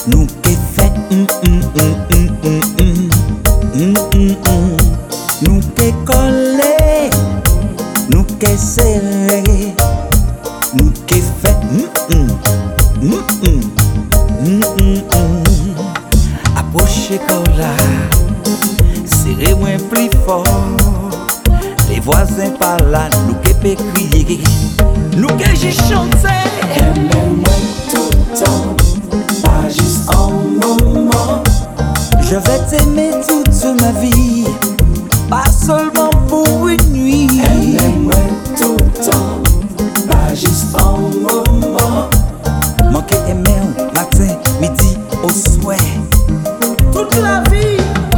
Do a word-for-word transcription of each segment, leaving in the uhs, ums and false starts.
nous qui fait hum, hum, hum, hum, hum, hum, hum, hum, hum. Nous qui collé, nous qui serré, nous qui fait hum, hum, hum, hum, hum, hum, hum. Approchez comme là, serrez-moi plus fort. Les voisins par là, nous qui peut crier, nous qui j'ai chanté. Aimez-moi tout le temps, pas juste un moment. Je vais t'aimer toute ma vie, pas seulement pour une nuit. Aimez-moi tout le temps, pas juste un moment. Manquer aimer au matin, midi, au soir, toute la vie.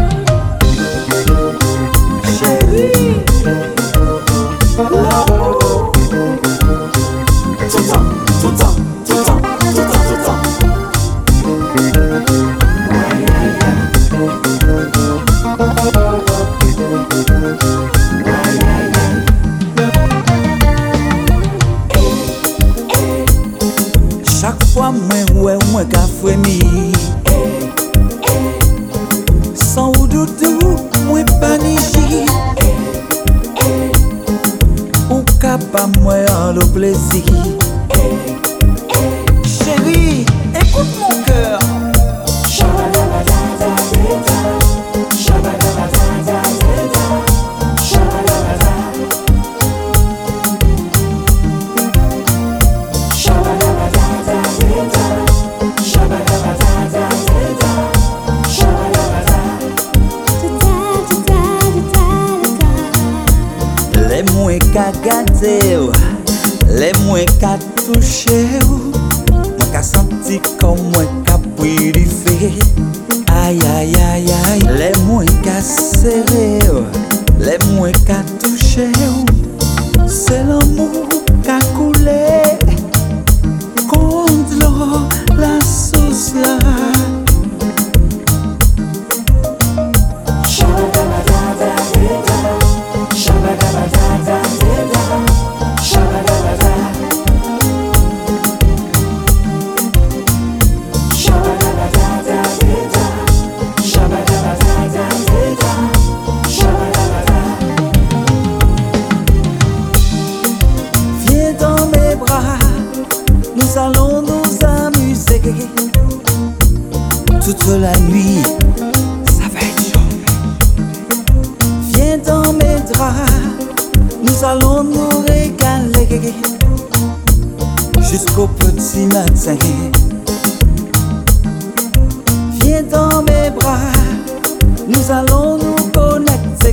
Chérie, l'amour. Tout le temps, tout le temps, tout le temps, tout le temps, tout le temps. Chaque fois moi ouais moi qu'a frémi, sans ou doudou moi panichi, ou capable moi en le plaisir. Chérie, écoute mon cœur. Les moins qu'à gâter, les moins qu'à toucher, moi qu'à sentir comme moi qu'à brûler. Aïe aïe aïe aïe, les moins qu'à serrer, les moins qu'à toucher, c'est l'amour qu'à couler contre l'eau, la sauce là. Viens dans mes bras, nous allons nous amuser toute la nuit, ça va être chaud. Viens dans mes draps, nous allons nous régaler jusqu'au petit matin. Viens dans mes bras, nous allons nous connecter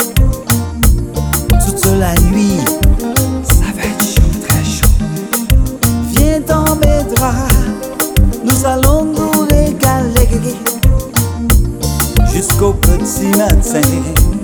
toute la nuit. Ça va être chaud, très chaud. Viens dans mes draps, nous allons nous régaler jusqu'au petit matin.